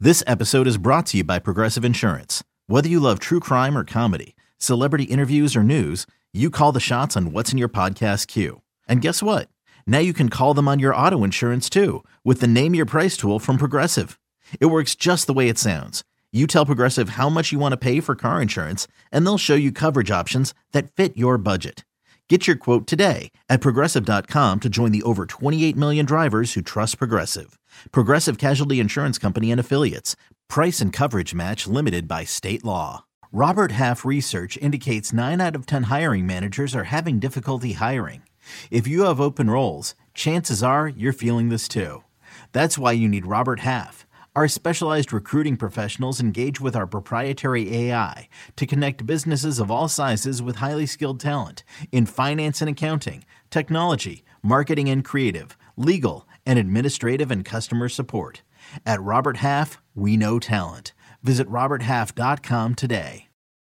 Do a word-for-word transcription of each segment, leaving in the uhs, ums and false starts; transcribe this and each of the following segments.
This episode is brought to you by Progressive Insurance. Whether you love true crime or comedy, celebrity interviews or news, you call the shots on what's in your podcast queue. And guess what? Now you can call them on your auto insurance too with the Name Your Price tool from Progressive. It works just the way it sounds. You tell Progressive how much you want to pay for car insurance, and they'll show you coverage options that fit your budget. Get your quote today at Progressive dot com to join the over twenty-eight million drivers who trust Progressive. Progressive Casualty Insurance Company and Affiliates. Price and coverage match limited by state law. Robert Half research indicates nine out of ten hiring managers are having difficulty hiring. If you have open roles, chances are you're feeling this too. That's why you need Robert Half. Our specialized recruiting professionals engage with our proprietary A I to connect businesses of all sizes with highly skilled talent in finance and accounting, technology, marketing and creative, legal, and administrative and customer support. At Robert Half, we know talent. Visit robert half dot com today.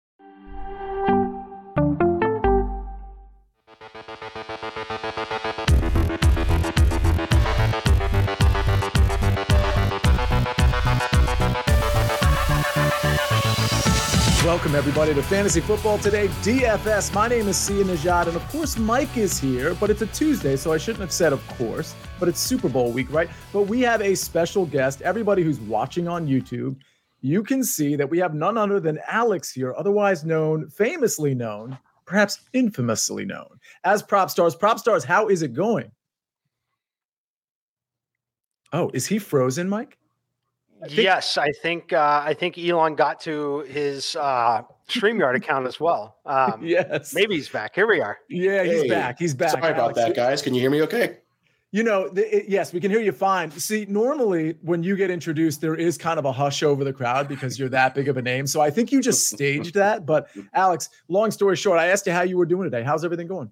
Welcome, everybody, to Fantasy Football Today, D F S. My name is Sia Najad, and of course, Mike is here, but it's a Tuesday, so I shouldn't have said of course, but it's Super Bowl week, right? But we have a special guest. Everybody who's watching on YouTube, you can see that we have none other than Alex here, otherwise known, famously known, perhaps infamously known, as Prop Stars. Prop Stars, how is it going? Oh, is he frozen, Mike? I think, yes, I think uh, I think Elon got to his uh, StreamYard account as well. Um, yes, maybe he's back. Here we are. Yeah, he's hey, back. He's back. Sorry about Alex. that, guys. Can you hear me? Okay. You know, the, it, yes, we can hear you fine. See, normally when you get introduced, there is kind of a hush over the crowd because you're that big of a name. So I think you just staged that. But Alex, long story short, I asked you how you were doing today. How's everything going?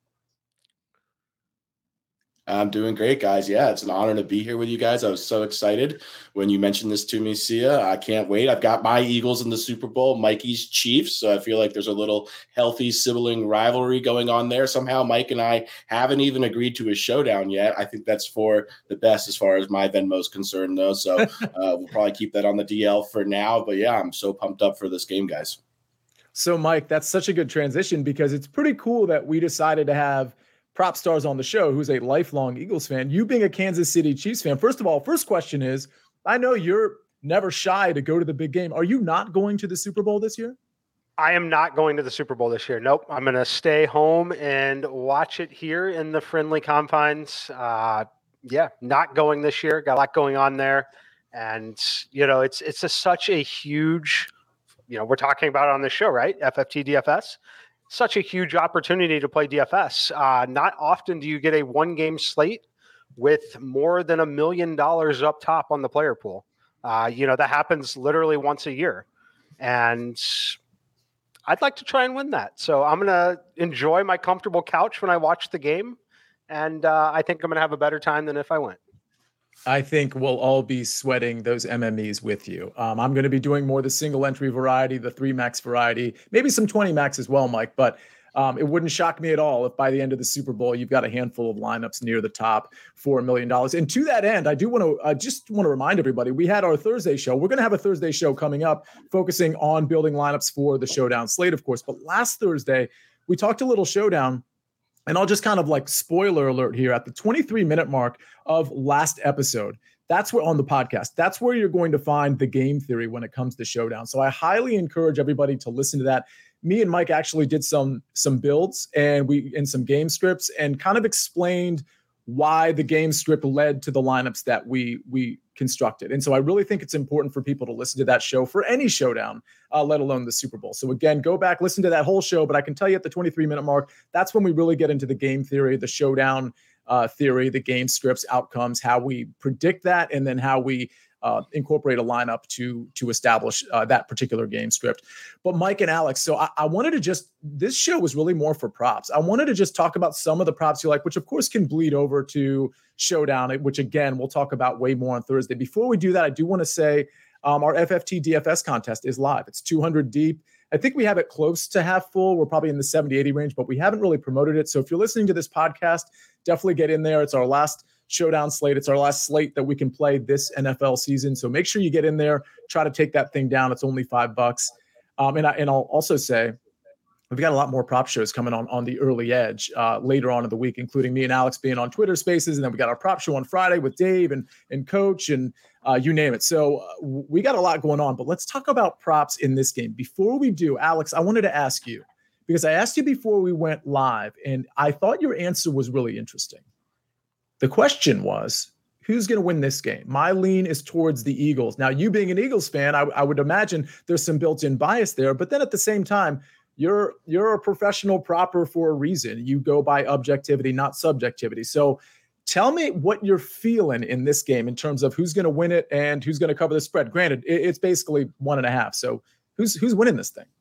I'm doing great, guys. Yeah, it's an honor to be here with you guys. I was so excited when you mentioned this to me, Sia. I can't wait. I've got my Eagles in the Super Bowl, Mikey's Chiefs. So I feel like there's a little healthy sibling rivalry going on there. Somehow Mike and I haven't even agreed to a showdown yet. I think that's for the best as far as my Venmo's concerned, though. So uh, we'll probably keep that on the D L for now. But yeah, I'm so pumped up for this game, guys. So, Mike, that's such a good transition because it's pretty cool that we decided to have Prop Stars on the show, who's a lifelong Eagles fan. You being a Kansas City Chiefs fan. First of all, first question is, I know you're never shy to go to the big game. Are you not going to the Super Bowl this year? I am not going to the Super Bowl this year. Nope. I'm going to stay home and watch it here in the friendly confines. Uh, yeah, not going this year. Got a lot going on there. And, you know, it's it's a, such a huge, you know, we're talking about it on this show, right? F F T D F S. Such a huge opportunity to play D F S. Uh, not often do you get a one-game slate with more than a million dollars up top on the player pool. Uh, you know, that happens literally once a year. And I'd like to try and win that. So I'm going to enjoy my comfortable couch when I watch the game. And uh, I think I'm going to have a better time than if I went. I think we'll all be sweating those M M Es with you. Um, I'm going to be doing more the single entry variety, the three max variety, maybe some twenty max as well, Mike. But um, it wouldn't shock me at all if by the end of the Super Bowl, you've got a handful of lineups near the top for a million dollars. And to that end, I do want to uh, just want to remind everybody, we had our Thursday show. We're going to have a Thursday show coming up focusing on building lineups for the Showdown slate, of course. But last Thursday, we talked a little Showdown. And I'll just kind of like spoiler alert here at the twenty-three minute mark of last episode. That's where on the podcast, that's where you're going to find the game theory when it comes to Showdown. So I highly encourage everybody to listen to that. Me and Mike actually did some, some builds and we, in some game scripts and kind of explained why the game script led to the lineups that we, we constructed. And so I really think it's important for people to listen to that show for any Showdown, uh, let alone the Super Bowl. So again, go back, listen to that whole show, but I can tell you at the twenty-three minute mark, that's when we really get into the game theory, the Showdown uh, theory, the game scripts, outcomes, how we predict that, and then how we uh, incorporate a lineup to, to establish uh, that particular game script. But Mike and Alex, so I, I wanted to just, this show was really more for props. I wanted to just talk about some of the props you like, which of course can bleed over to Showdown, which again, we'll talk about way more on Thursday. Before we do that, I do want to say um, our F F T D F S contest is live. It's two hundred deep. I think we have it close to half full. We're probably in the seventy, eighty range, but we haven't really promoted it. So if you're listening to this podcast, definitely get in there. It's our last showdown slate. It's our last slate that we can play this N F L season. So make sure you get in there, try to take that thing down. It's only five bucks. Um, and, I, and I'll also say, we've got a lot more prop shows coming on on the early edge uh, later on in the week, including me and Alex being on Twitter Spaces. And then we got our prop show on Friday with Dave and, and Coach and uh, you name it. So uh, we got a lot going on. But let's talk about props in this game. Before we do, Alex, I wanted to ask you, because I asked you before we went live, and I thought your answer was really interesting. The question was, who's going to win this game? My lean is towards the Eagles. Now, you being an Eagles fan, I, I would imagine there's some built-in bias there. But then at the same time, You're you're a professional propper for a reason. You go by objectivity, not subjectivity. So tell me what you're feeling in this game in terms of who's going to win it and who's going to cover the spread. Granted, it's basically one and a half. So who's who's winning this thing?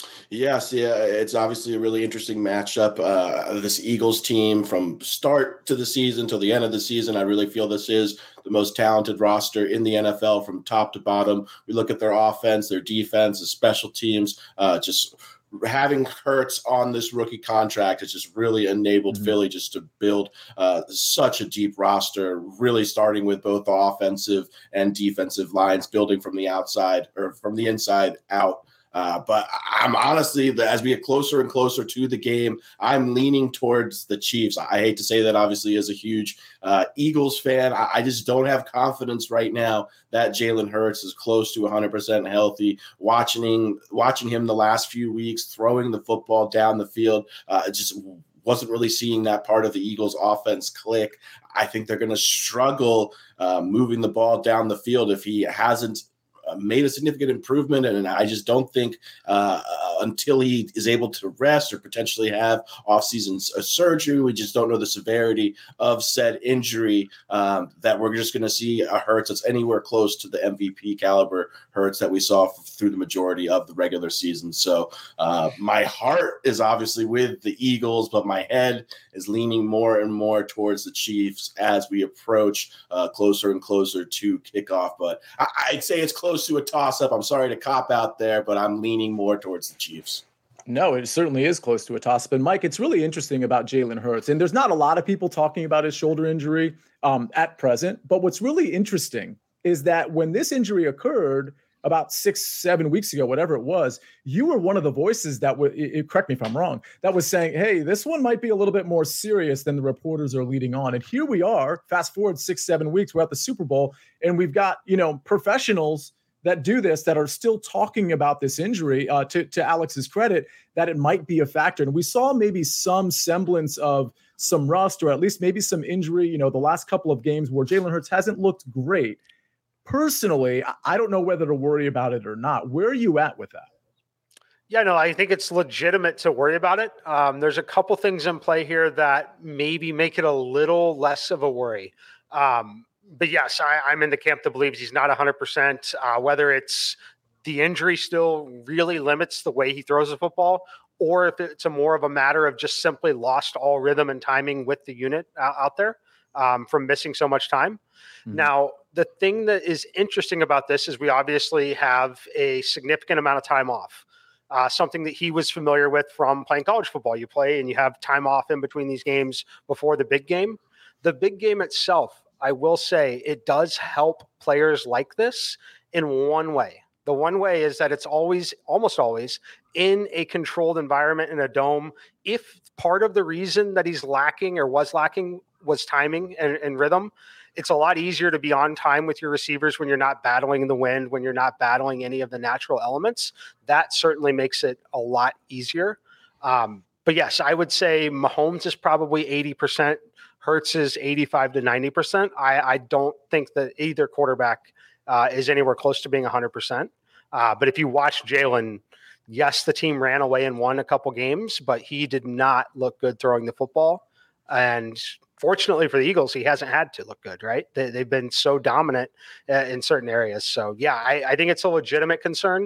Yes, yeah, it's obviously a really interesting matchup. Uh, this Eagles team, from start to the season till the end of the season, I really feel this is the most talented roster in the N F L from top to bottom. We look at their offense, their defense, the special teams, uh, just having Hurts on this rookie contract has just really enabled mm-hmm. Philly just to build uh, such a deep roster, really starting with both the offensive and defensive lines, building from the outside or from the inside out. Uh, but I'm honestly, as we get closer and closer to the game, I'm leaning towards the Chiefs. I hate to say that, obviously, as a huge uh, Eagles fan. I, I just don't have confidence right now that Jalen Hurts is close to one hundred percent healthy. Watching, watching him the last few weeks, throwing the football down the field, uh, just wasn't really seeing that part of the Eagles offense click. I think they're going to struggle uh, moving the ball down the field if he hasn't made a significant improvement, and I just don't think uh, until he is able to rest or potentially have off-season surgery, we just don't know the severity of said injury, um, that we're just going to see a Hurts that's anywhere close to the M V P caliber Hurts that we saw f- through the majority of the regular season. So uh, my heart is obviously with the Eagles, but my head is leaning more and more towards the Chiefs as we approach uh, closer and closer to kickoff. But I- I'd say it's close to a toss-up. I'm sorry to cop out there, but I'm leaning more towards the Chiefs. No, it certainly is close to a toss-up. And Mike, it's really interesting about Jalen Hurts. And there's not a lot of people talking about his shoulder injury um, at present. But what's really interesting is that when this injury occurred about six, seven weeks ago, whatever it was, you were one of the voices that would, correct me if I'm wrong, that was saying, hey, this one might be a little bit more serious than the reporters are leading on. And here we are, fast forward six, seven weeks, we're at the Super Bowl, and we've got, you know, professionals that do this that are still talking about this injury, uh, to, to Alex's credit, that it might be a factor. And we saw maybe some semblance of some rust, or at least maybe some injury, you know, the last couple of games where Jalen Hurts hasn't looked great. Personally, I don't know whether to worry about it or not. Where are you at with that? Yeah, no, I think it's legitimate to worry about it. Um, there's a couple things in play here that maybe make it a little less of a worry. Um, But yes, I, I'm in the camp that believes he's not one hundred percent. Uh, whether it's the injury still really limits the way he throws the football, or if it's a more of a matter of just simply lost all rhythm and timing with the unit uh, out there um, from missing so much time. Mm-hmm. Now, the thing that is interesting about this is we obviously have a significant amount of time off. Uh, something that he was familiar with from playing college football. You play and you have time off in between these games before the big game. The big game itself, I will say, it does help players like this in one way. The one way is that it's always, almost always, in a controlled environment in a dome. If part of the reason that he's lacking or was lacking was timing and, and rhythm, it's a lot easier to be on time with your receivers when you're not battling the wind, when you're not battling any of the natural elements. That certainly makes it a lot easier. Um, but yes, I would say Mahomes is probably eighty percent. Hurts is eighty-five to ninety percent. I, I don't think that either quarterback uh, is anywhere close to being one hundred percent. Uh, but if you watch Jalen, yes, the team ran away and won a couple games, but he did not look good throwing the football. And fortunately for the Eagles, he hasn't had to look good, right? They, they've been so dominant uh, in certain areas. So, yeah, I, I think it's a legitimate concern.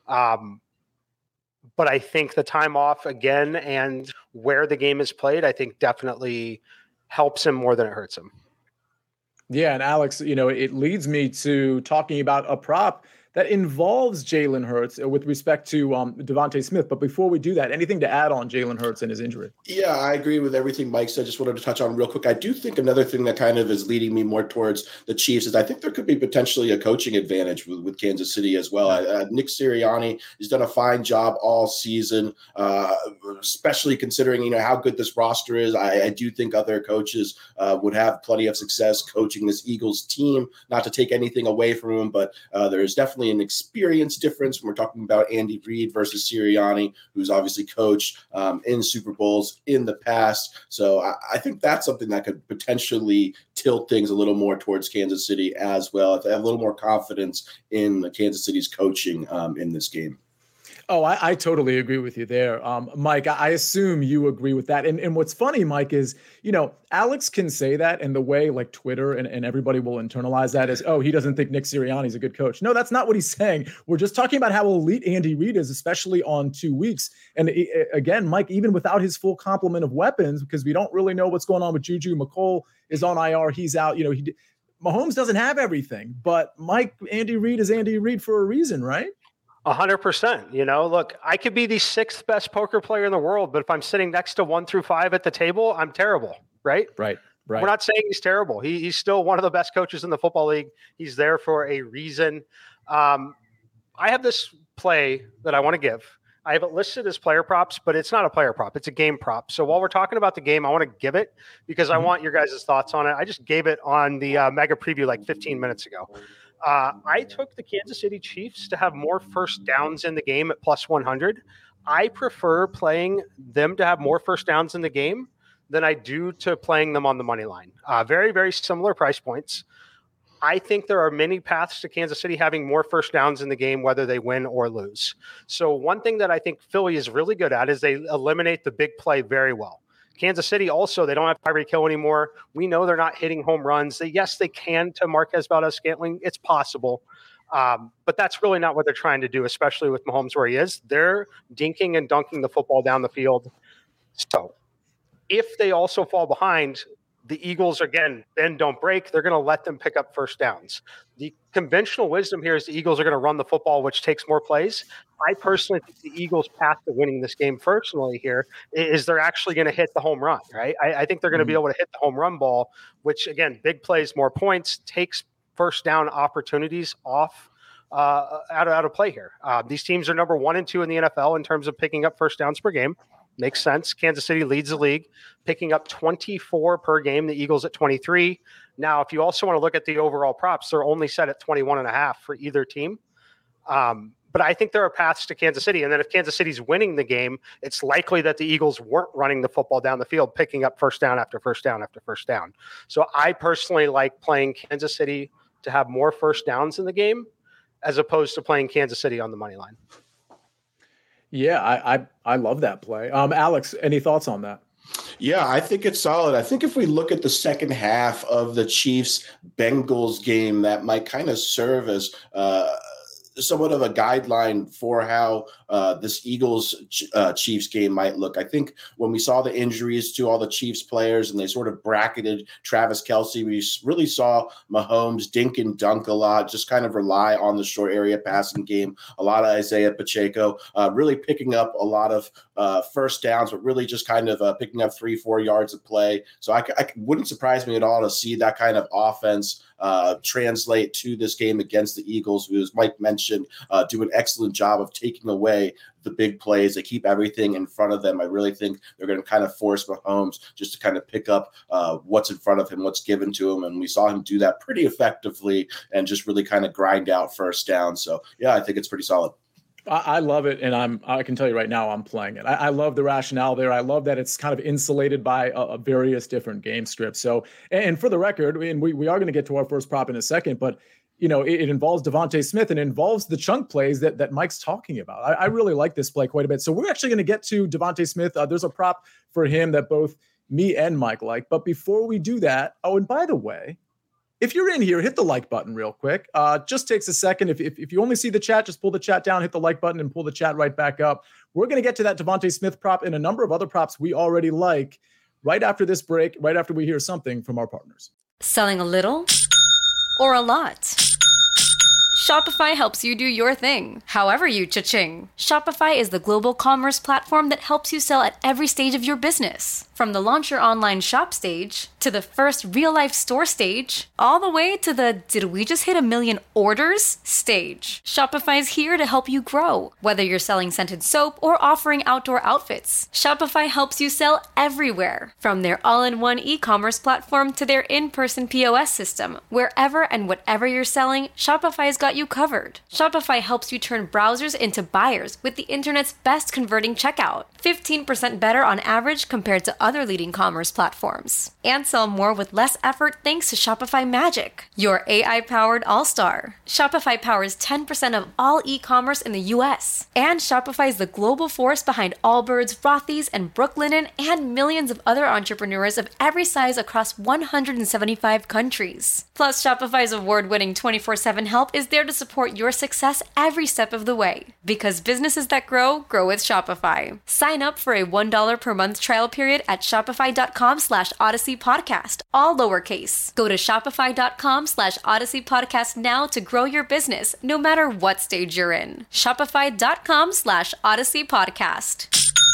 Um, but I think the time off again and where the game is played, I think definitely helps him more than it hurts him. Yeah, and Alex, you know, it leads me to talking about a prop that involves Jalen Hurts with respect to um, Devontae Smith. But before we do that, anything to add on Jalen Hurts and his injury? Yeah, I agree with everything Mike said. Just wanted to touch on real quick. I do think another thing that kind of is leading me more towards the Chiefs is I think there could be potentially a coaching advantage with, with Kansas City as well. Uh, Nick Sirianni has done a fine job all season, uh, especially considering, you know, how good this roster is. I, I do think other coaches uh, would have plenty of success coaching this Eagles team, not to take anything away from them, but uh, there's definitely an experience difference when we're talking about Andy Reid versus Sirianni, who's obviously coached um, in Super Bowls in the past. So I, I think that's something that could potentially tilt things a little more towards Kansas City as well. If they have a little more confidence in Kansas City's coaching um, in this game. Oh, I, I totally agree with you there. Um, Mike, I, I assume you agree with that. And, and what's funny, Mike, is, you know, Alex can say that, and the way like Twitter and, and everybody will internalize that as, oh, he doesn't think Nick Sirianni is a good coach. No, that's not what he's saying. We're just talking about how elite Andy Reid is, especially on two weeks. And it, again, Mike, even without his full complement of weapons, because we don't really know what's going on with Juju. McColl is on I R. He's out. You know, he Mahomes doesn't have everything, but Mike, Andy Reid is Andy Reid for a reason, right? A hundred percent. You know, look, I could be the sixth best poker player in the world, but if I'm sitting next to one through five at the table, I'm terrible. Right. Right. Right. We're not saying he's terrible. He, he's still one of the best coaches in the football league. He's there for a reason. Um, I have this play that I want to give. I have it listed as player props, but it's not a player prop. It's a game prop. So while we're talking about the game, I want to give it because I want your guys' thoughts on it. I just gave it on the uh, mega preview like fifteen minutes ago. Uh, I took the Kansas City Chiefs to have more first downs in the game at plus one hundred. I prefer playing them to have more first downs in the game than I do to playing them on the money line. Uh, very, very similar price points. I think there are many paths to Kansas City having more first downs in the game, whether they win or lose. So one thing that I think Philly is really good at is they eliminate the big play very well. Kansas City also, they don't have Tyreek Hill anymore. We know they're not hitting home runs. They, yes, they can to Marquez Valdes-Scantling. It's possible. Um, but that's really not what they're trying to do, especially with Mahomes where he is. They're dinking and dunking the football down the field. So if they also fall behind, the Eagles, again, bend don't break. They're going to let them pick up first downs. The conventional wisdom here is the Eagles are going to run the football, which takes more plays. I personally think the Eagles' path to winning this game personally here is they're actually going to hit the home run, right? I, I think they're going to mm-hmm. be able to hit the home run ball, which, again, big plays, more points, takes first down opportunities off uh, out, of, out of play here. Uh, these teams are number one and two in the N F L in terms of picking up first downs per game. Makes sense. Kansas City leads the league, picking up twenty-four per game. The Eagles at twenty-three. Now, if you also want to look at the overall props, they're only set at twenty-one and a half for either team. Um, but I think there are paths to Kansas City. And then if Kansas City's winning the game, it's likely that the Eagles weren't running the football down the field, picking up first down after first down after first down. So I personally like playing Kansas City to have more first downs in the game as opposed to playing Kansas City on the money line. Yeah, I, I I love that play. Um, Alex, any thoughts on that? Yeah, I think it's solid. I think if we look at the second half of the Chiefs-Bengals game, that might kind of serve as uh, somewhat of a guideline for how uh, this Eagles uh, Chiefs game might look. I think when we saw the injuries to all the Chiefs players and they sort of bracketed Travis Kelce, we really saw Mahomes dink and dunk a lot, just kind of rely on the short area passing game. A lot of Isaiah Pacheco uh, really picking up a lot of uh, first downs, but really just kind of uh, picking up three, four yards of play. So I, I wouldn't surprise me at all to see that kind of offense uh, translate to this game against the Eagles, who, as Mike mentioned, uh, do an excellent job of taking away the big plays. They keep everything in front of them. I really think they're going to kind of force Mahomes just to kind of pick up uh, what's in front of him, what's given to him. And we saw him do that pretty effectively and just really kind of grind out first down. So, yeah, I think it's pretty solid. I love it, and I'm I can tell you right now I'm playing it. I, I love the rationale there. I love that it's kind of insulated by a, a various different game scripts. So, and for the record, and we, we are going to get to our first prop in a second, but you know, it, it involves Devontae Smith and it involves the chunk plays that that Mike's talking about. I, I really like this play quite a bit. So we're actually going to get to Devontae Smith. Uh, there's a prop for him that both me and Mike like. But before we do that, oh, and by the way, if you're in here, hit the like button real quick. Uh, just takes a second. If, if if you only see the chat, just pull the chat down, hit the like button, and pull the chat right back up. We're going to get to that Devontae Smith prop and a number of other props we already like right after this break, right after we hear something from our partners. Selling a little or a lot? Shopify helps you do your thing, however you cha-ching. Shopify is the global commerce platform that helps you sell at every stage of your business. From the launch your online shop stage, to the first real-life store stage, all the way to the did we just hit a million orders stage. Shopify's here to help you grow. Whether you're selling scented soap or offering outdoor outfits, Shopify helps you sell everywhere. From their all-in-one e-commerce platform to their in-person P O S system, wherever and whatever you're selling, Shopify's got you covered. Shopify helps you turn browsers into buyers with the internet's best converting checkout, fifteen percent better on average compared to other leading commerce platforms. And sell more with less effort thanks to Shopify Magic, your A I-powered all-star. Shopify powers ten percent of all e-commerce in the U S. And Shopify is the global force behind Allbirds, Rothy's, and Brooklinen, and millions of other entrepreneurs of every size across one hundred seventy-five countries. Plus, Shopify's award-winning twenty-four seven help is there to support your success every step of the way. Because businesses that grow, grow with Shopify. Sign up for a one dollar per month trial period at shopify.com slash Odyssey Podcast, all lowercase. Go to shopify.com slash Odyssey Podcast now to grow your business, no matter what stage you're in. Shopify.com slash Odyssey Podcast.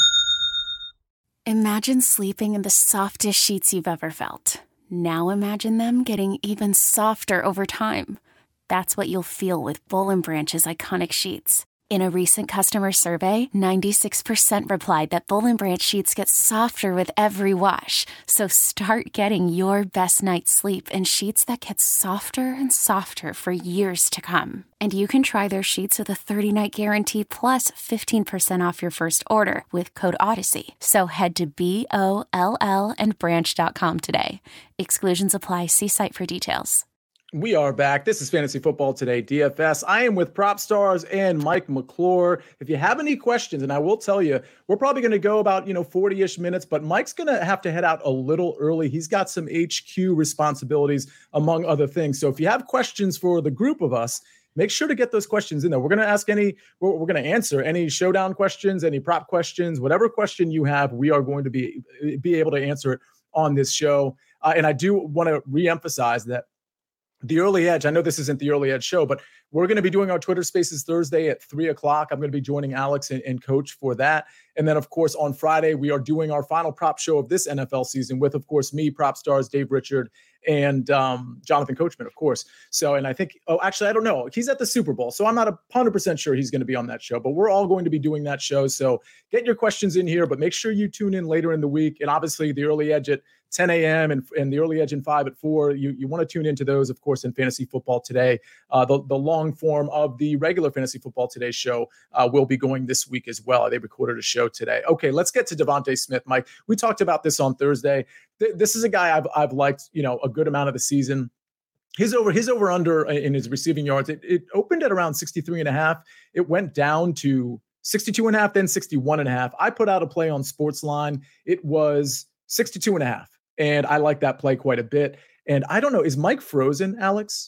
Imagine sleeping in the softest sheets you've ever felt. Now imagine them getting even softer over time. That's what you'll feel with Boll and Branch's iconic sheets. In a recent customer survey, ninety-six percent replied that Boll and Branch sheets get softer with every wash. So start getting your best night's sleep in sheets that get softer and softer for years to come. And you can try their sheets with a thirty-night guarantee plus fifteen percent off your first order with code Odyssey. So head to B O L L and branch dot com today. Exclusions apply. See site for details. We are back. This is Fantasy Football Today, D F S. I am with Prop Stars and Mike McClure. If you have any questions, and I will tell you, we're probably going to go about, you know, forty-ish minutes, but Mike's going to have to head out a little early. He's got some H Q responsibilities, among other things. So if you have questions for the group of us, make sure to get those questions in there. We're going to ask any, we're, we're going to answer any showdown questions, any prop questions, whatever question you have, we are going to be, be able to answer it on this show. Uh, and I do want to reemphasize that the Early Edge, I know this isn't the Early Edge show, but we're going to be doing our Twitter Spaces Thursday at three o'clock. I'm going to be joining Alex and, and Coach for that. And then, of course, on Friday, we are doing our final prop show of this N F L season with, of course, me, Prop Stars, Dave Richard, and um, Jonathan Coachman, of course. So, and I think, oh, actually, I don't know. He's at the Super Bowl, so I'm not one hundred percent sure he's going to be on that show, but we're all going to be doing that show. So get your questions in here, but make sure you tune in later in the week. And obviously, the Early Edge at ten a.m. and, and the Early Edge in five at four. You, you want to tune into those, of course, in Fantasy Football Today. Uh, the, the long form of the regular Fantasy Football Today show uh, will be going this week as well. They recorded a show today. Okay, let's get to DeVonta Smith, Mike. We talked about this on Thursday. Th- this is a guy I've I've liked, you know, a good amount of the season. His over his over under in his receiving yards, it, it opened at around sixty-three and a half. It went down to sixty-two and a half, then sixty-one and a half. I put out a play on Sportsline. It was sixty-two and a half. And I like that play quite a bit. And I don't know, is Mike frozen, Alex?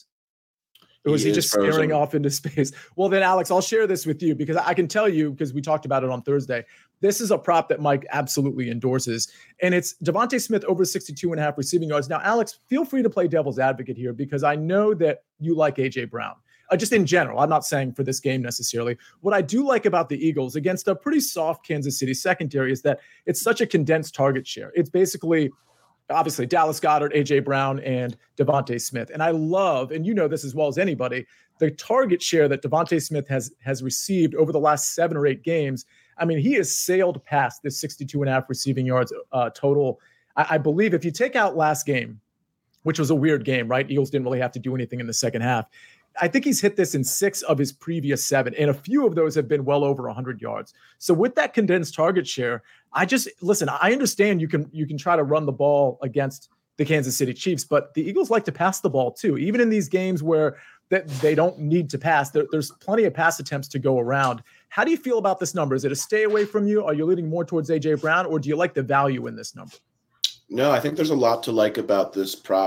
Or was he, he just frozen. Staring off into space? Well, then, Alex, I'll share this with you because I can tell you, because we talked about it on Thursday, this is a prop that Mike absolutely endorses. And it's DeVonta Smith over sixty-two and a half receiving yards. Now, Alex, feel free to play devil's advocate here because I know that you like A J Brown. Uh, just in general, I'm not saying for this game necessarily. What I do like about the Eagles against a pretty soft Kansas City secondary is that it's such a condensed target share. It's basically obviously Dallas Goedert, A J Brown, and DeVonta Smith. And I love, and you know this as well as anybody, the target share that DeVonta Smith has has received over the last seven or eight games. I mean, he has sailed past this sixty-two and a half receiving yards uh, total. I, I believe if you take out last game, which was a weird game, right? Eagles didn't really have to do anything in the second half. I think he's hit this in six of his previous seven, and a few of those have been well over one hundred yards. So with that condensed target share, I just listen. I understand you can you can try to run the ball against the Kansas City Chiefs, but the Eagles like to pass the ball too. Even in these games where that they don't need to pass, there, there's plenty of pass attempts to go around. How do you feel about this number? Is it a stay away from you? Are you leaning more towards A J Brown, or do you like the value in this number? No, I think there's a lot to like about this props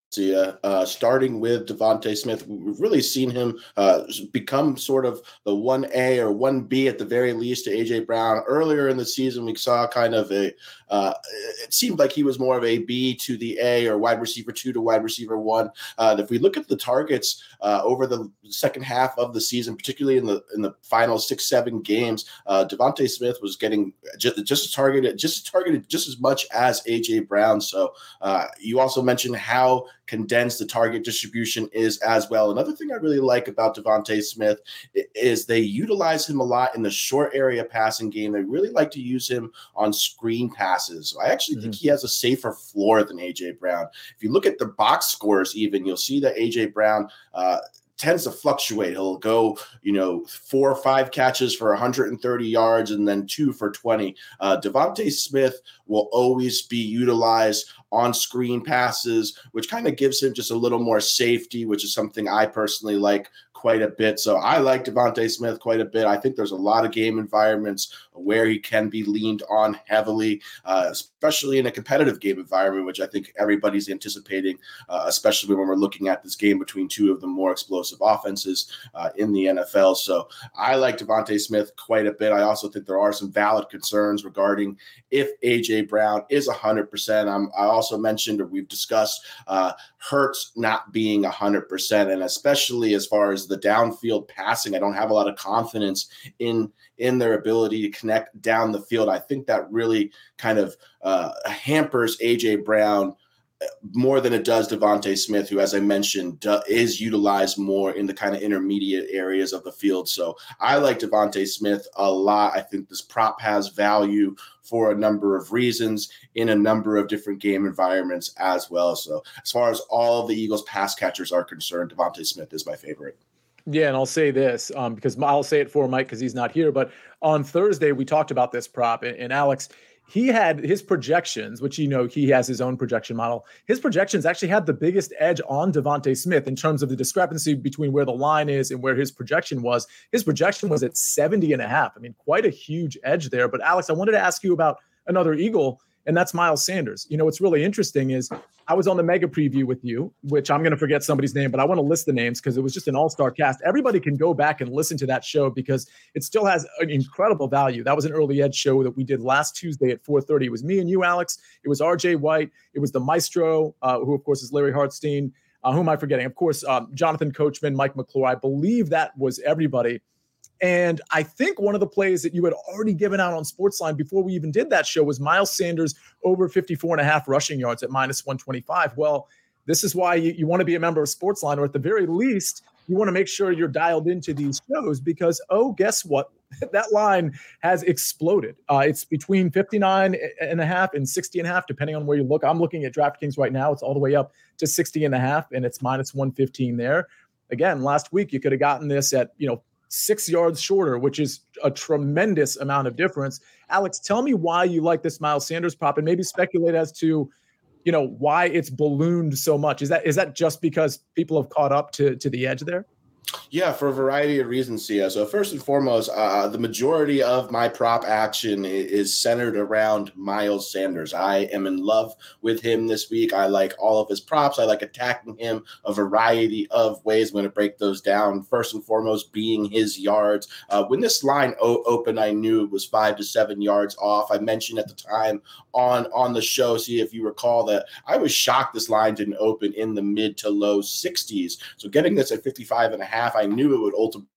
Uh, starting with Devontae Smith, we've really seen him uh, become sort of the one A or one B at the very least to A J Brown. Earlier in the season, we saw kind of a, uh, it seemed like he was more of a B to the A or wide receiver two to wide receiver one. Uh, if we look at the targets uh, over the second half of the season, particularly in the in the final six, seven games, uh, Devontae Smith was getting just, just targeted, just targeted just as much as A J Brown. So uh, you also mentioned how condensed the target distribution is as well. Another thing I really like about Devontae Smith is they utilize him a lot in the short area passing game. They really like to use him on screen passes. So I actually mm-hmm. think he has a safer floor than A J Brown. If you look at the box scores even, you'll see that A J Brown uh, tends to fluctuate. He'll go, you know, four or five catches for one hundred thirty yards and then two for twenty. Uh, Devontae Smith will always be utilized on screen passes, which kind of gives him just a little more safety, which is something I personally like quite a bit. So I like Devontae Smith quite a bit. I think there's a lot of game environments where he can be leaned on heavily, uh, especially in a competitive game environment, which I think everybody's anticipating, uh, especially when we're looking at this game between two of the more explosive offenses uh, in the N F L. So I like Devontae Smith quite a bit. I also think there are some valid concerns regarding if A J Brown is one hundred percent. I'm, I also mentioned, or we've discussed, uh, Hurts not being one hundred percent, and especially as far as the downfield passing, I don't have a lot of confidence in in their ability to connect down the field. I think that really kind of uh, hampers A J Brown more than it does Devontae Smith, who, as I mentioned, uh, is utilized more in the kind of intermediate areas of the field. So I like Devontae Smith a lot. I think this prop has value for a number of reasons in a number of different game environments as well. So as far as all of the Eagles pass catchers are concerned, Devontae Smith is my favorite. Yeah, and I'll say this um, because I'll say it for Mike because he's not here. But on Thursday, we talked about this prop, and, and Alex, he had his projections, which, you know, he has his own projection model. His projections actually had the biggest edge on Devontae Smith in terms of the discrepancy between where the line is and where his projection was. His projection was at seventy and a half. I mean, quite a huge edge there. But Alex, I wanted to ask you about another Eagle, and that's Miles Sanders. You know, what's really interesting is I was on the mega preview with you, which I'm going to forget somebody's name, but I want to list the names because it was just an all-star cast. Everybody can go back and listen to that show because it still has an incredible value. That was an early edge show that we did last Tuesday at four thirty. It was me and you, Alex. It was R J White. It was the maestro, uh, who, of course, is Larry Hartstein. Uh, who am I forgetting? Of course, um, Jonathan Coachman, Mike McClure. I believe that was everybody. And I think one of the plays that you had already given out on Sportsline before we even did that show was Miles Sanders over fifty-four and a half rushing yards at minus one twenty-five. Well, this is why you, you want to be a member of Sportsline, or at the very least, you want to make sure you're dialed into these shows because, oh, guess what? That line has exploded. Uh, it's between fifty-nine and a half and sixty and a half, depending on where you look. I'm looking at DraftKings right now. It's all the way up to sixty and a half, and it's minus one fifteen there. Again, last week, you could have gotten this at, you know, six yards shorter, which is a tremendous amount of difference. Alex, tell me why you like this Miles Sanders prop and maybe speculate as to, you know, why it's ballooned so much. Is that is that just because people have caught up to, to the edge there? Yeah, for a variety of reasons, Sia. So first and foremost, uh, the majority of my prop action is centered around Miles Sanders. I am in love with him this week. I like all of his props. I like attacking him a variety of ways. I'm going to break those down. First and foremost being his yards. Uh, when this line o- opened, I knew it was five to seven yards off. I mentioned at the time on, on the show, see if you recall, that I was shocked this line didn't open in the mid to low sixties. So getting this at fifty-five and a half, I knew it would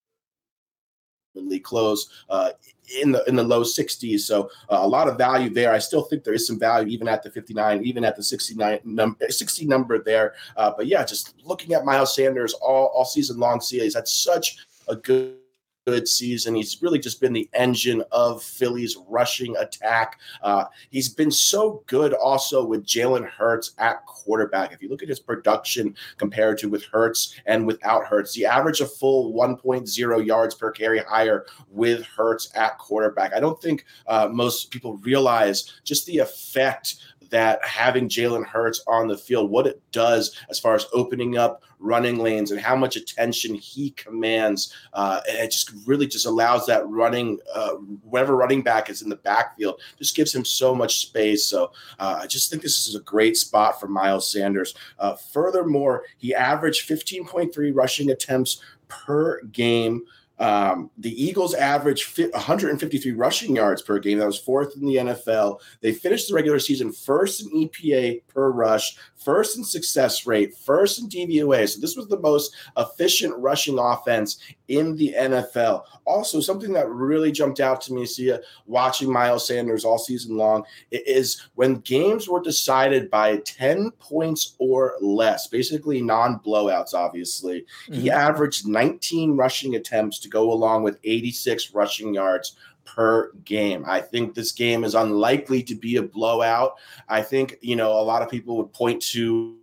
ultimately close uh, in the in the low sixties. So uh, a lot of value there. I still think there is some value even at the fifty-nine, even at the sixty-nine number, sixty number there. Uh, but yeah, just looking at Miles Sanders all, all season long, see, he's had such a good good season. He's really just been the engine of Philly's rushing attack. Uh, he's been so good also with Jalen Hurts at quarterback. If you look at his production compared to with Hurts and without Hurts, he averaged a full one point oh yards per carry higher with Hurts at quarterback. I don't think uh, most people realize just the effect that having Jalen Hurts on the field, what it does as far as opening up running lanes and how much attention he commands. Uh, and it just really just allows that running, uh, whatever running back is in the backfield, just gives him so much space. So uh, I just think this is a great spot for Miles Sanders. Uh, furthermore, he averaged fifteen point three rushing attempts per game. Um, the Eagles averaged one hundred fifty-three rushing yards per game. That was fourth in the N F L. They finished the regular season first in E P A per rush, first in success rate, first in D V O A. So this was the most efficient rushing offense in the N F L. Also, something that really jumped out to me, Sia, watching Miles Sanders all season long, is when games were decided by ten points or less, basically non-blowouts, obviously, mm-hmm. he averaged nineteen rushing attempts to go along with eighty-six rushing yards per game. I think this game is unlikely to be a blowout. I think, you know, a lot of people would point to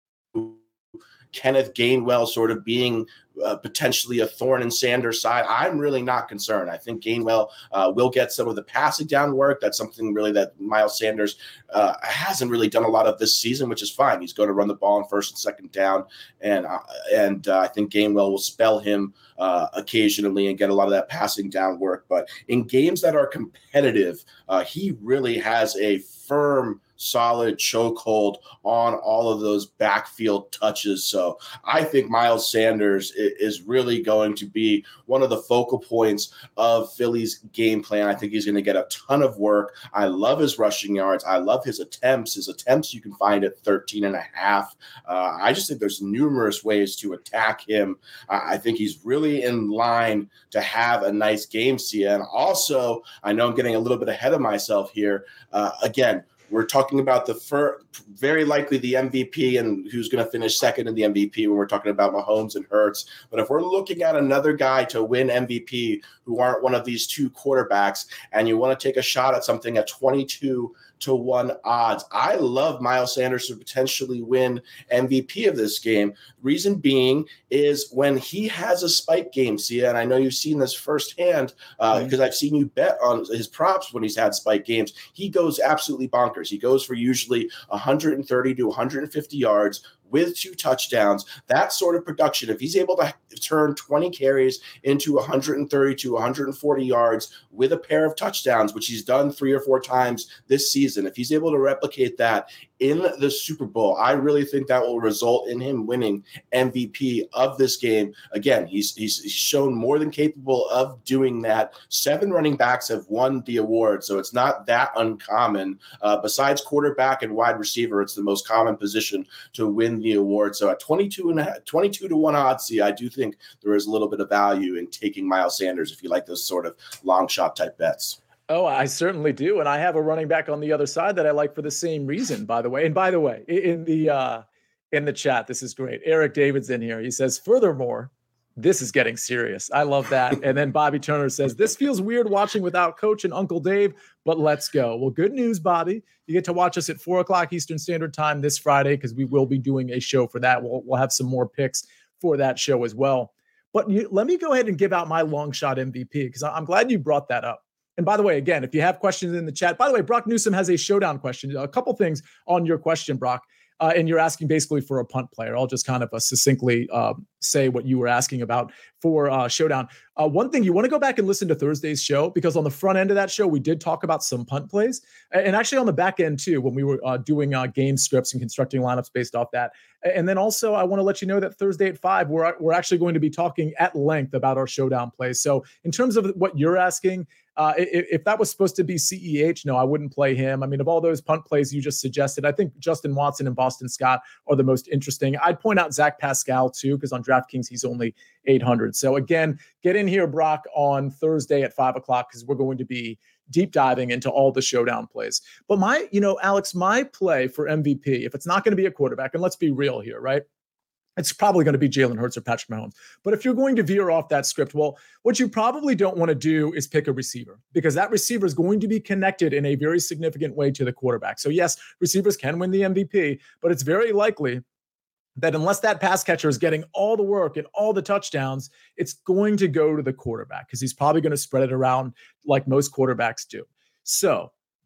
Kenneth Gainwell sort of being uh, potentially a thorn in Sanders' side. I'm really not concerned. I think Gainwell uh, will get some of the passing down work. That's something really that Miles Sanders uh, hasn't really done a lot of this season, which is fine. He's going to run the ball on first and second down, and uh, and uh, I think Gainwell will spell him uh, occasionally and get a lot of that passing down work. But in games that are competitive, uh, he really has a firm, solid chokehold on all of those backfield touches. So I think Miles Sanders is really going to be one of the focal points of Philly's game plan. I think he's going to get a ton of work. I love his rushing yards. I love his attempts. His attempts you can find at thirteen and a half. Uh, I just think there's numerous ways to attack him. Uh, I think he's really in line to have a nice game, Sia. And also, I know I'm getting a little bit ahead of myself here. Uh, again, we're talking about the fir- very likely the M V P and who's going to finish second in the M V P when we're talking about Mahomes and Hurts. But if we're looking at another guy to win M V P who aren't one of these two quarterbacks, and you want to take a shot at something at twenty-two to one odds, I love Miles Sanders to potentially win M V P of this game. Reason being is when he has a spike game, Sia, and I know you've seen this firsthand uh, mm-hmm. because I've seen you bet on his props when he's had spike games. He goes absolutely bonkers. He goes for usually one hundred thirty to one hundred fifty yards with two touchdowns. That sort of production, if he's able to turn twenty carries into one hundred thirty to one hundred forty yards with a pair of touchdowns, which he's done three or four times this season, if he's able to replicate that in the Super Bowl, I really think that will result in him winning M V P of this game. Again, he's he's shown more than capable of doing that. Seven running backs have won the award, so it's not that uncommon. Uh, besides quarterback and wide receiver, it's the most common position to win the award. So at twenty-two and a, twenty-two to one odds, see, I do think there is a little bit of value in taking Miles Sanders if you like those sort of long shot type bets. Oh, I certainly do. And I have a running back on the other side that I like for the same reason, by the way. And by the way, in the uh, in the chat, this is great. Eric David's in here. He says, furthermore, this is getting serious. I love that. And then Bobby Turner says, this feels weird watching without Coach and Uncle Dave, but let's go. Well, good news, Bobby. You get to watch us at four o'clock Eastern Standard Time this Friday because we will be doing a show for that. We'll, we'll have some more picks for that show as well. But you, let me go ahead and give out my long shot M V P because I'm glad you brought that up. And by the way, again, if you have questions in the chat, by the way, Brock Newsom has a showdown question. A couple things on your question, Brock. Uh, and you're asking basically for a punt player. I'll just kind of uh, succinctly uh, say what you were asking about for uh, Showdown. Uh, one thing, you want to go back and listen to Thursday's show, because on the front end of that show, we did talk about some punt plays. And actually on the back end too, when we were uh, doing uh, game scripts and constructing lineups based off that. And then also, I want to let you know that Thursday at five, we're, we're actually going to be talking at length about our Showdown plays. So in terms of what you're asking, Uh, if, if that was supposed to be C E H, no, I wouldn't play him. I mean, of all those punt plays you just suggested, I think Justin Watson and Boston Scott are the most interesting. I'd point out Zach Pascal too, because on DraftKings, he's only eight hundred. So again, get in here, Brock, on Thursday at five o'clock, because we're going to be deep diving into all the Showdown plays. But my, you know, Alex, my play for M V P, if it's not going to be a quarterback, and let's be real here, right? It's probably going to be Jalen Hurts or Patrick Mahomes. But if you're going to veer off that script, well, what you probably don't want to do is pick a receiver, because that receiver is going to be connected in a very significant way to the quarterback. So yes, receivers can win the M V P, but it's very likely that unless that pass catcher is getting all the work and all the touchdowns, it's going to go to the quarterback, because he's probably going to spread it around like most quarterbacks do. So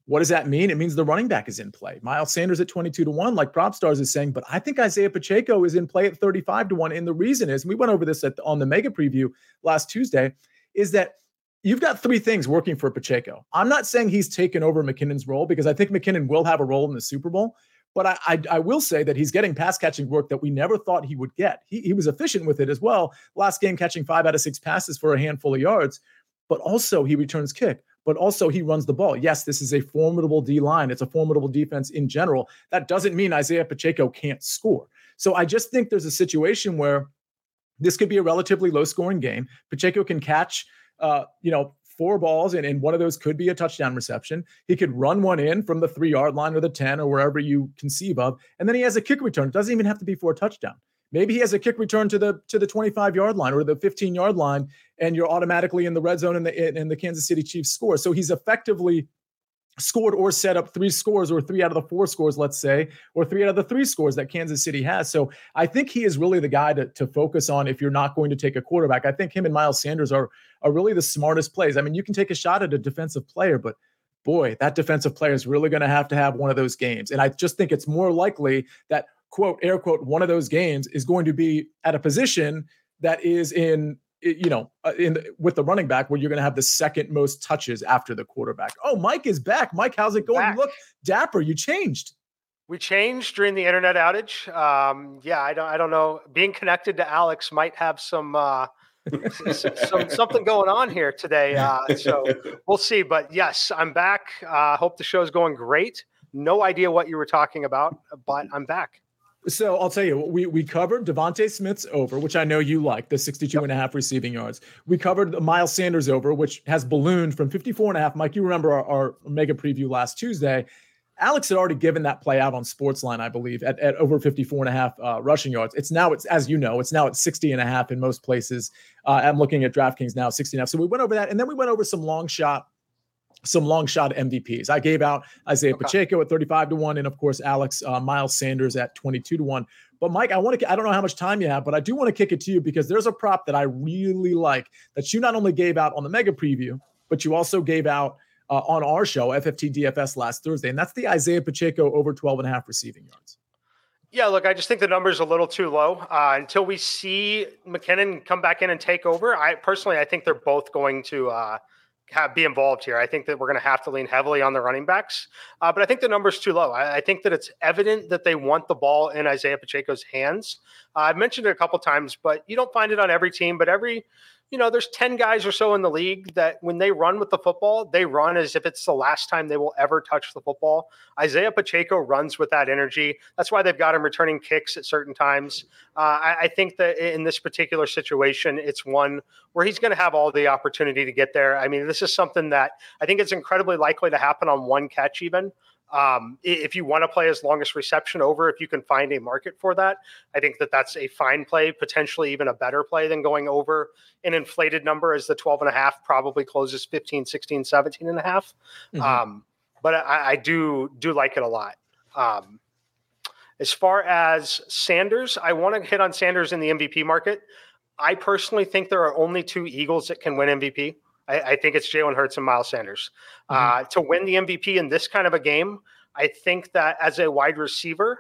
What does that mean? It means the running back is in play. Miles Sanders at twenty-two to one, like PropStars is saying, but I think Isaiah Pacheco is in play at thirty-five to one. And the reason is, and we went over this at, on the mega preview last Tuesday, is that you've got three things working for Pacheco. I'm not saying he's taken over McKinnon's role, because I think McKinnon will have a role in the Super Bowl. But I, I, I will say that he's getting pass catching work that we never thought he would get. He, he was efficient with it as well. Last game catching five out of six passes for a handful of yards, but also he returns kick. But also he runs the ball. Yes, this is a formidable D-line. It's a formidable defense in general. That doesn't mean Isaiah Pacheco can't score. So I just think there's a situation where this could be a relatively low-scoring game. Pacheco can catch, uh, you know, four balls, and, and one of those could be a touchdown reception. He could run one in from the three-yard line or the ten or wherever you conceive of, and then he has a kick return. It doesn't even have to be for a touchdown. Maybe he has a kick return to the to the twenty-five-yard line or the fifteen-yard line, and you're automatically in the red zone, and the and the Kansas City Chiefs score. So he's effectively scored or set up three scores, or three out of the four scores, let's say, or three out of the three scores that Kansas City has. So I think he is really the guy to, to focus on if you're not going to take a quarterback. I think him and Miles Sanders are, are really the smartest plays. I mean, you can take a shot at a defensive player, but boy, that defensive player is really going to have to have one of those games. And I just think it's more likely that, quote, air quote, one of those games is going to be at a position that is in, you know, in the, with the running back, where you're going to have the second most touches after the quarterback. Oh, Mike is back. Mike, how's it going? Back. You look dapper. You changed. We changed during the internet outage. Um, yeah, I don't, I don't know. Being connected to Alex might have some, uh, some, some something going on here today. Uh, so we'll see. But yes, I'm back. Uh, hope the show's going great. No idea what you were talking about, but I'm back. So I'll tell you, we we covered Devontae Smith's over, which I know you like, the sixty-two yep. and a half receiving yards. We covered the Miles Sanders over, which has ballooned from fifty-four and a half. Mike, you remember our, our mega preview last Tuesday. Alex had already given that play out on Sportsline, I believe, at, at over fifty-four and a half uh, rushing yards. It's now, it's as you know, it's now at sixty and a half in most places. Uh, I'm looking at DraftKings now, sixty and a half. So we went over that, and then we went over some long shot some long shot M V Ps. I gave out Isaiah okay. Pacheco at thirty-five to one. And of course, Alex, uh, Miles Sanders at twenty-two to one. But Mike, I want to, I don't know how much time you have, but I do want to kick it to you, because there's a prop that I really like that you not only gave out on the mega preview, but you also gave out uh, on our show, F F T D F S, last Thursday. And that's the Isaiah Pacheco over twelve and a half receiving yards. Yeah, look, I just think the number's a little too low. Uh, until we see McKinnon come back in and take over, I personally, I think they're both going to, uh, Have, be involved here. I think that we're going to have to lean heavily on the running backs, uh, but I think the number's too low. I, I think that it's evident that they want the ball in Isaiah Pacheco's hands. Uh, I've mentioned it a couple times, but you don't find it on every team. But every, you know, there's ten guys or so in the league that when they run with the football, they run as if it's the last time they will ever touch the football. Isaiah Pacheco runs with that energy. That's why they've got him returning kicks at certain times. Uh, I, I think that in this particular situation, it's one where he's going to have all the opportunity to get there. I mean, this is something that I think it's incredibly likely to happen on one catch even. Um, if you want to play as longest reception over, if you can find a market for that, I think that that's a fine play, potentially even a better play than going over an inflated number, as the twelve and a half probably closes fifteen, sixteen, seventeen and a half. Mm-hmm. Um, but I, I do, do like it a lot. Um, as far as Sanders, I want to hit on Sanders in the M V P market. I personally think there are only two Eagles that can win M V P. I, I think it's Jalen Hurts and Miles Sanders. Mm-hmm. Uh, to win the M V P in this kind of a game, I think that as a wide receiver,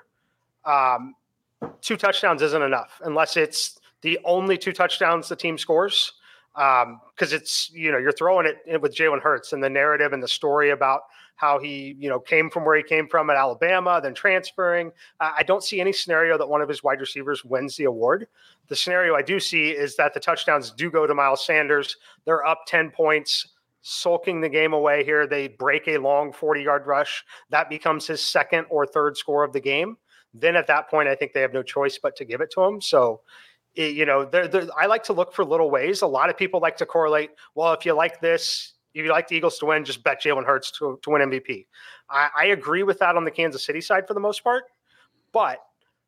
um, two touchdowns isn't enough unless it's the only two touchdowns the team scores. Um, because it's, you know, you're throwing it with Jalen Hurts and the narrative and the story about how he, you know, came from where he came from at Alabama, then transferring. Uh, I don't see any scenario that one of his wide receivers wins the award. The scenario I do see is that the touchdowns do go to Miles Sanders. They're up ten points, sulking the game away here. They break a long forty-yard rush. That becomes his second or third score of the game. Then at that point, I think they have no choice but to give it to him. So, it, you know, they're, they're, I like to look for little ways. A lot of people like to correlate, well, if you like this, if you like the Eagles to win, just bet Jalen Hurts to, to win M V P. I, I agree with that on the Kansas City side for the most part, but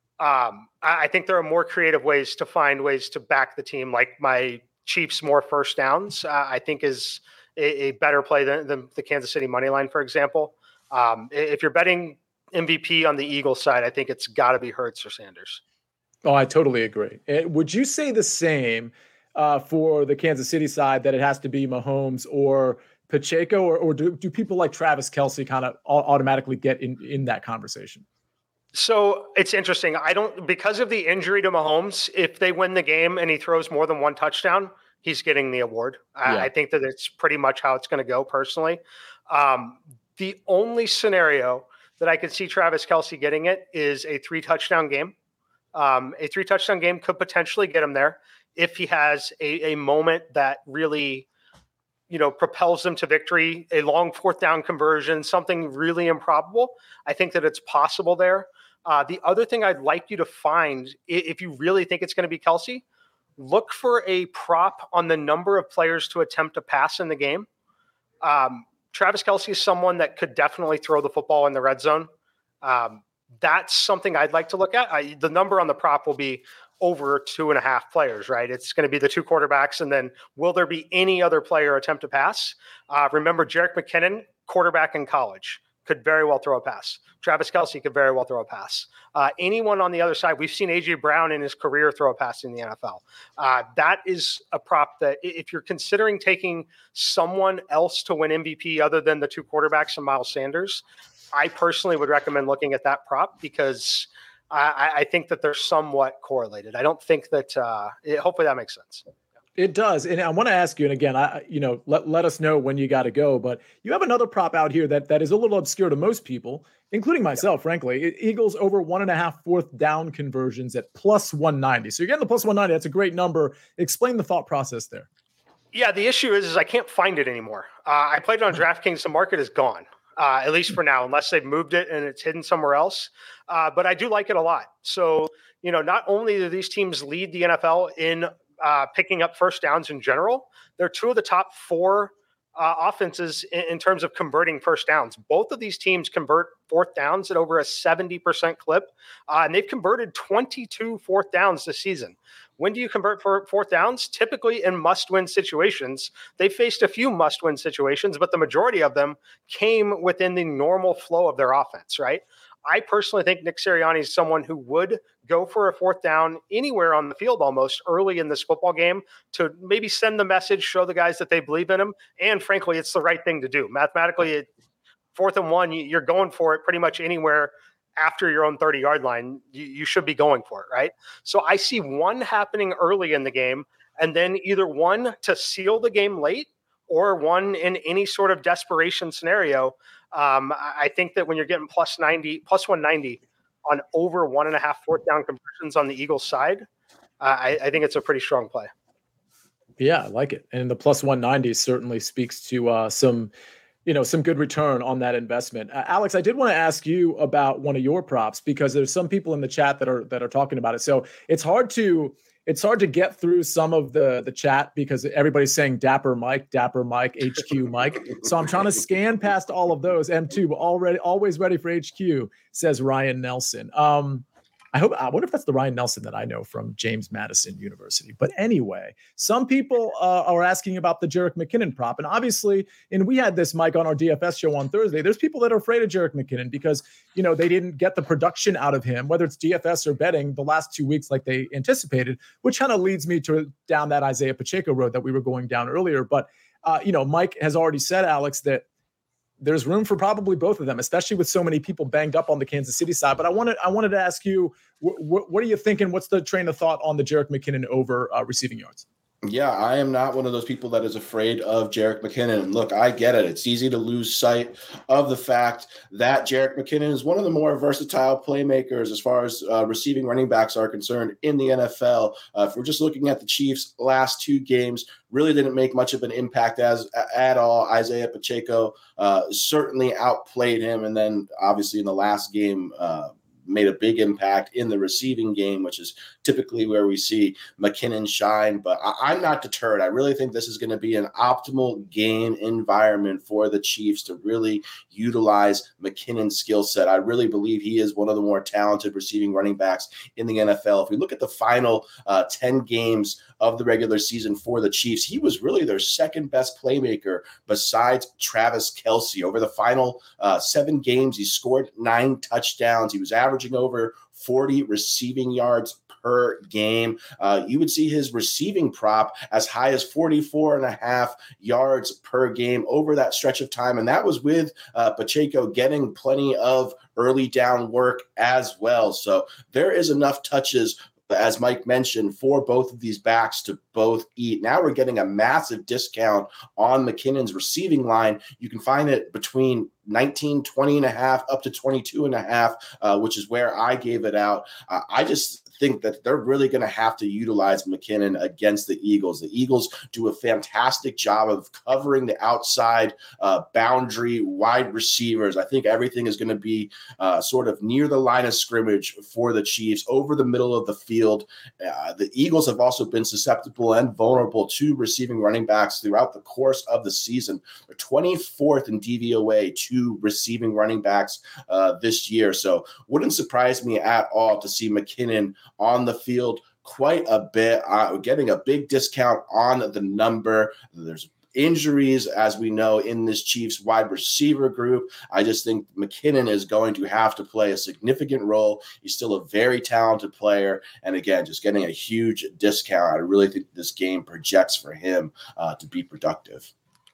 um, I, I think there are more creative ways to find ways to back the team, like my Chiefs more first downs, uh, I think is a, a better play than, than the Kansas City money line, for example. Um, if you're betting M V P on the Eagles side, I think it's got to be Hurts or Sanders. Oh, I totally agree. Would you say the same uh, for the Kansas City side, that it has to be Mahomes or Pacheco, or, or do, do people like Travis Kelce kind of automatically get in, in that conversation? So it's interesting. I don't, because of the injury to Mahomes, if they win the game and he throws more than one touchdown, he's getting the award. Yeah. I, I think that it's pretty much how it's going to go personally. Um, the only scenario that I could see Travis Kelce getting it is a three touchdown game. Um, a three touchdown game could potentially get him there if he has a, a moment that really, you know, propels them to victory, a long fourth down conversion, something really improbable. I think that it's possible there. Uh, the other thing I'd like you to find, if you really think it's going to be Kelce, look for a prop on the number of players to attempt to pass in the game. Um, Travis Kelce is someone that could definitely throw the football in the red zone. Um, that's something I'd like to look at. I, the number on the prop will be over two and a half players, right? It's going to be the two quarterbacks. And then will there be any other player attempt to pass? Uh, remember, Jerick McKinnon, quarterback in college, could very well throw a pass. Travis Kelce could very well throw a pass. Uh, anyone on the other side, we've seen A J Brown in his career throw a pass in the N F L. Uh, that is a prop that if you're considering taking someone else to win M V P other than the two quarterbacks and Miles Sanders, I personally would recommend looking at that prop because I, I think that they're somewhat correlated. I don't think that uh, it, hopefully that makes sense. It does. And I want to ask you, and again, I, you know, let, let us know when you got to go, but you have another prop out here that, that is a little obscure to most people, including myself, yeah. frankly. Eagles over one and a half fourth down conversions at plus one ninety. So you're getting the plus one ninety. That's a great number. Explain the thought process there. Yeah. The issue is, is I can't find it anymore. Uh, I played it on DraftKings. The market is gone. Uh, at least for now, unless they've moved it and it's hidden somewhere else. Uh, but I do like it a lot. So, you know, not only do these teams lead the N F L in uh, picking up first downs in general, they're two of the top four uh, offenses in, in terms of converting first downs. Both of these teams convert fourth downs at over a seventy percent clip, uh, and they've converted twenty-two fourth downs this season. When do you convert for fourth downs? Typically in must-win situations. They faced a few must-win situations, but the majority of them came within the normal flow of their offense, right? I personally think Nick Sirianni is someone who would go for a fourth down anywhere on the field almost early in this football game to maybe send the message, show the guys that they believe in him. And frankly, it's the right thing to do. Mathematically, it, fourth and one, you're going for it pretty much anywhere after your own thirty-yard line, you, you should be going for it, right? So I see one happening early in the game, and then either one to seal the game late or one in any sort of desperation scenario. Um, I think that when you're getting plus ninety, plus one ninety on over one and a half fourth down conversions on the Eagles side, uh, I, I think it's a pretty strong play. Yeah, I like it. And the plus one ninety certainly speaks to uh, some – you know, some good return on that investment. Uh, Alex, I did want to ask you about one of your props because there's some people in the chat that are that are talking about it. So it's hard to it's hard to get through some of the the chat because everybody's saying Dapper Mike, Dapper Mike, H Q Mike. So I'm trying to scan past all of those. M two already always ready for H Q, says Ryan Nelson. Um, I hope, I wonder if that's the Ryan Nelson that I know from James Madison University. But anyway, some people uh, are asking about the Jerick McKinnon prop. And obviously, and we had this, Mike, on our D F S show on Thursday. There's people that are afraid of Jerick McKinnon because, you know, they didn't get the production out of him, whether it's D F S or betting the last two weeks like they anticipated, which kind of leads me to down that Isaiah Pacheco road that we were going down earlier. But, uh, you know, Mike has already said, Alex, that there's room for probably both of them, especially with so many people banged up on the Kansas City side. But I wanted I wanted to ask you, wh- wh- what are you thinking? What's the train of thought on the Jerick McKinnon over uh, receiving yards? Yeah, I am not one of those people that is afraid of Jerick McKinnon. And look, I get it. It's easy to lose sight of the fact that Jerick McKinnon is one of the more versatile playmakers as far as uh, receiving running backs are concerned in the N F L. Uh, if we're just looking at the Chiefs' last two games, really didn't make much of an impact as at all. Isaiah Pacheco uh, certainly outplayed him. And then obviously in the last game, uh, made a big impact in the receiving game, which is typically where we see McKinnon shine. But I, I'm not deterred. I really think this is going to be an optimal game environment for the Chiefs to really utilize McKinnon's skill set. I really believe he is one of the more talented receiving running backs in the N F L. If we look at the final uh, ten games of the regular season for the Chiefs, he was really their second best playmaker besides Travis Kelce. Over the final uh, seven games, he scored nine touchdowns. He was averaging over forty receiving yards per game. Uh, you would see his receiving prop as high as forty-four and a half yards per game over that stretch of time. And that was with uh, Pacheco getting plenty of early down work as well. So there is enough touches, as Mike mentioned, for both of these backs to both eat. Now we're getting a massive discount on McKinnon's receiving line. You can find it between nineteen, twenty and a half up to twenty-two and a half, uh, which is where I gave it out. Uh, I just think that they're really going to have to utilize McKinnon against the Eagles. The Eagles do a fantastic job of covering the outside uh, boundary wide receivers. I think everything is going to be uh, sort of near the line of scrimmage for the Chiefs, over the middle of the field. Uh, the Eagles have also been susceptible and vulnerable to receiving running backs throughout the course of the season. They're twenty-fourth in D V O A to receiving running backs uh, this year. So wouldn't surprise me at all to see McKinnon on the field quite a bit. Uh, getting a big discount on the number. There's injuries, as we know, in this Chiefs wide receiver group. I just think McKinnon is going to have to play a significant role. He's still a very talented player. And again, just getting a huge discount. I really think this game projects for him uh, to be productive.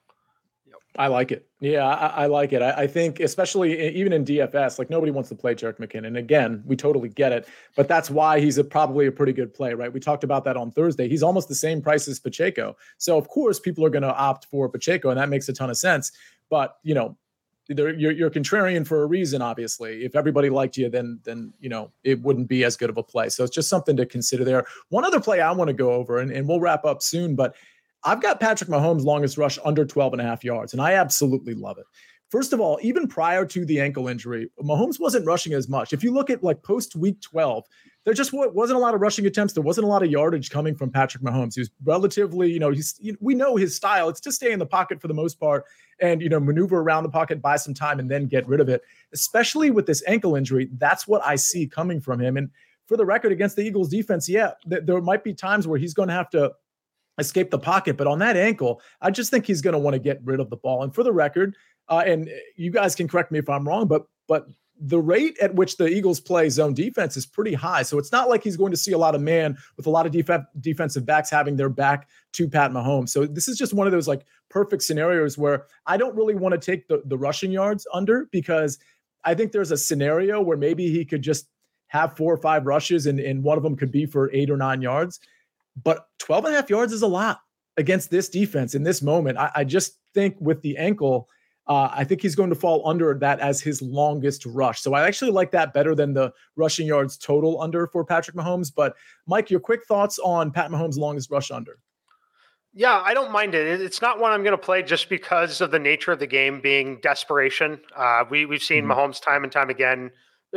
I like it. Yeah, I, I like it. I, I think, especially even in D F S, like nobody wants to play Jerick McKinnon. Again, we totally get it, but that's why he's a, probably a pretty good play, right? We talked about that on Thursday. He's almost the same price as Pacheco. So of course people are going to opt for Pacheco, and that makes a ton of sense. But, you know, you're, you're contrarian for a reason, obviously. If everybody liked you, then, then, you know, it wouldn't be as good of a play. So it's just something to consider there. One other play I want to go over, and, and we'll wrap up soon, but I've got Patrick Mahomes' longest rush under twelve and a half yards, and I absolutely love it. First of all, even prior to the ankle injury, Mahomes wasn't rushing as much. If you look at like post week twelve, there just wasn't a lot of rushing attempts. There wasn't a lot of yardage coming from Patrick Mahomes. He was relatively, you know, he's, we know his style. It's to stay in the pocket for the most part and, you know, maneuver around the pocket, buy some time, and then get rid of it. Especially with this ankle injury, that's what I see coming from him. And for the record, against the Eagles defense, yeah, th- there might be times where he's going to have to escape the pocket, but on that ankle, I just think he's going to want to get rid of the ball. And for the record, uh, and you guys can correct me if I'm wrong, but but the rate at which the Eagles play zone defense is pretty high. So it's not like he's going to see a lot of man with a lot of def- defensive backs having their back to Pat Mahomes. So this is just one of those like perfect scenarios where I don't really want to take the, the rushing yards under, because I think there's a scenario where maybe he could just have four or five rushes and, and one of them could be for eight or nine yards. But twelve and a half yards is a lot against this defense in this moment. I, I just think with the ankle, uh, I think he's going to fall under that as his longest rush. So I actually like that better than the rushing yards total under for Patrick Mahomes. But Mike, your quick thoughts on Pat Mahomes' longest rush under? Yeah, I don't mind it. It's not one I'm going to play just because of the nature of the game being desperation. Uh, we, we've seen mm-hmm. Mahomes time and time again.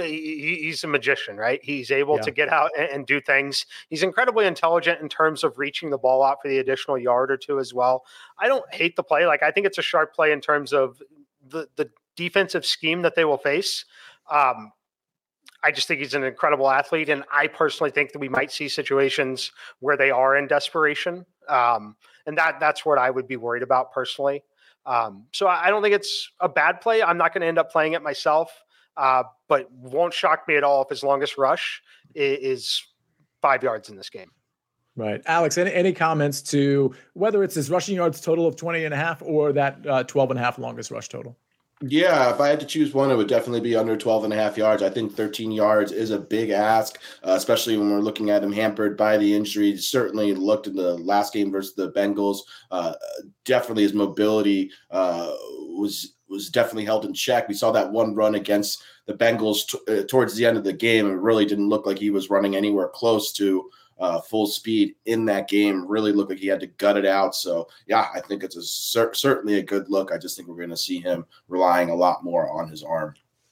He, he's a magician, right? He's able yeah. to get out and, and do things. He's incredibly intelligent in terms of reaching the ball out for the additional yard or two as well. I don't hate the play. Like, I think it's a sharp play in terms of the, the defensive scheme that they will face. Um, I just think he's an incredible athlete. And I personally think that we might see situations where they are in desperation. Um, and that that's what I would be worried about personally. Um, so I, I don't think it's a bad play. I'm not going to end up playing it myself. Uh, but won't shock me at all if his longest rush is, is five yards in this game. Right. Alex, any, any comments to whether it's his rushing yards total of twenty and a half or that uh, twelve and a half longest rush total? Yeah, if I had to choose one, it would definitely be under twelve and a half yards. I think thirteen yards is a big ask, uh, especially when we're looking at him hampered by the injury. Certainly looked in the last game versus the Bengals. Uh, definitely his mobility uh, was was definitely held in check. We saw that one run against the Bengals t- uh, towards the end of the game. It really didn't look like he was running anywhere close to uh, full speed in that game. Really looked like he had to gut it out. So, yeah, I think it's a cer- certainly a good look. I just think we're going to see him relying a lot more on his arm.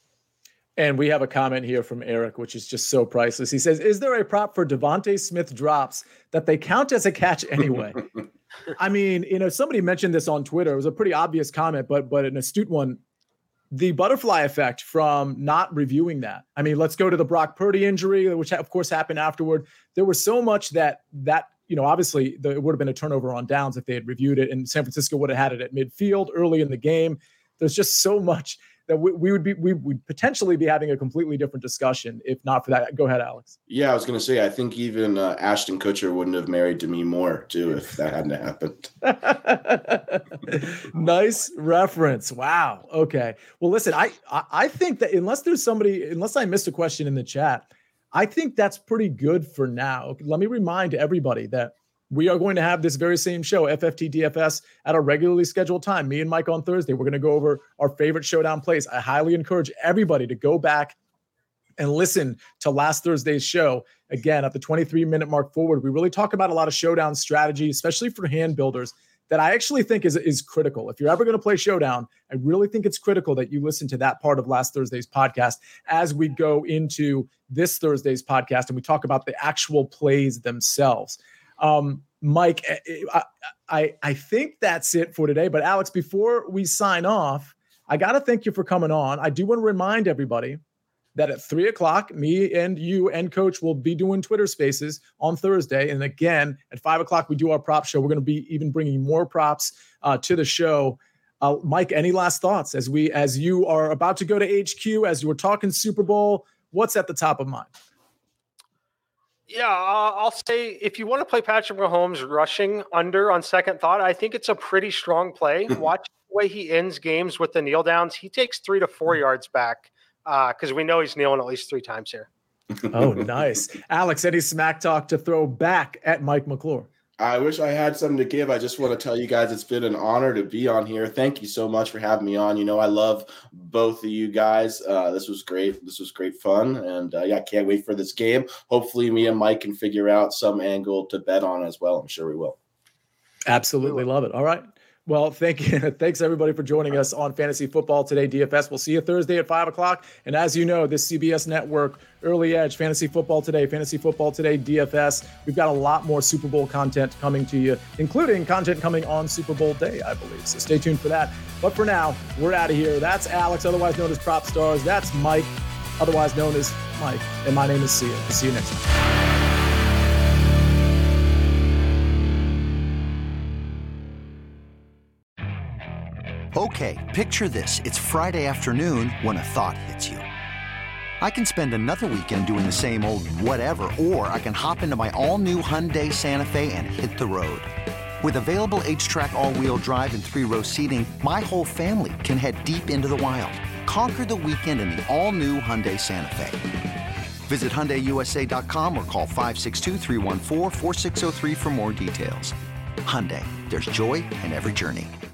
And we have a comment here from Eric, which is just so priceless. He says, is there a prop for Devontae Smith drops that they count as a catch anyway? I mean, you know, somebody mentioned this on Twitter. It was a pretty obvious comment, but but an astute one. The butterfly effect from not reviewing that. I mean, let's go to the Brock Purdy injury, which of course happened afterward. There was so much that that, you know, obviously the, it would have been a turnover on downs if they had reviewed it, and San Francisco would have had it at midfield early in the game. There's just so much that we, we would be we would potentially be having a completely different discussion if not for that. Go ahead, Alex. Yeah, I was going to say, I think even uh, Ashton Kutcher wouldn't have married Demi Moore too if that hadn't happened. Nice reference. Wow. Okay. Well, listen, I, I I think that unless there's somebody, unless I missed a question in the chat, I think that's pretty good for now. Let me remind everybody that we are going to have this very same show, F F T D F S, at a regularly scheduled time. Me and Mike on Thursday. We're going to go over our favorite showdown plays. I highly encourage everybody to go back and listen to last Thursday's show. Again, at the twenty-three minute mark forward, we really talk about a lot of showdown strategy, especially for hand builders, that I actually think is, is critical. If you're ever going to play showdown, I really think it's critical that you listen to that part of last Thursday's podcast as we go into this Thursday's podcast and we talk about the actual plays themselves. Um, Mike, I, I, I think that's it for today. But Alex, before we sign off, I got to thank you for coming on. I do want to remind everybody that at three o'clock, me and you and Coach will be doing Twitter Spaces on Thursday. And again, at five o'clock, we do our prop show. We're going to be even bringing more props uh, to the show. Uh, Mike, any last thoughts as we as you are about to go to H Q, as you were talking Super Bowl? What's at the top of mind? Yeah, uh, I'll say if you want to play Patrick Mahomes rushing under on second thought, I think it's a pretty strong play. Watch the way he ends games with the kneel downs. He takes three to four yards back because uh, we know he's kneeling at least three times here. Oh, nice. Alex, any smack talk to throw back at Mike McClure? I wish I had something to give. I just want to tell you guys it's been an honor to be on here. Thank you so much for having me on. You know, I love both of you guys. Uh, this was great. This was great fun. And uh, yeah, I can't wait for this game. Hopefully me and Mike can figure out some angle to bet on as well. I'm sure we will. Absolutely love it. All right. Well, thank you. Thanks everybody for joining us on Fantasy Football Today D F S. We'll see you Thursday at five o'clock. And as you know, this C B S Network, Early Edge, Fantasy Football Today, Fantasy Football Today D F S. We've got a lot more Super Bowl content coming to you, including content coming on Super Bowl day, I believe. So stay tuned for that. But for now, we're out of here. That's Alex, otherwise known as Prop Stars. That's Mike, otherwise known as Mike. And my name is Sia. We'll see you next time. Okay, picture this. It's Friday afternoon when a thought hits you. I can spend another weekend doing the same old whatever, or I can hop into my all-new Hyundai Santa Fe and hit the road. With available H-Track all-wheel drive and three-row seating, my whole family can head deep into the wild. Conquer the weekend in the all-new Hyundai Santa Fe. Visit Hyundai U S A dot com or call five six two, three one four, four six zero three for more details. Hyundai, there's joy in every journey.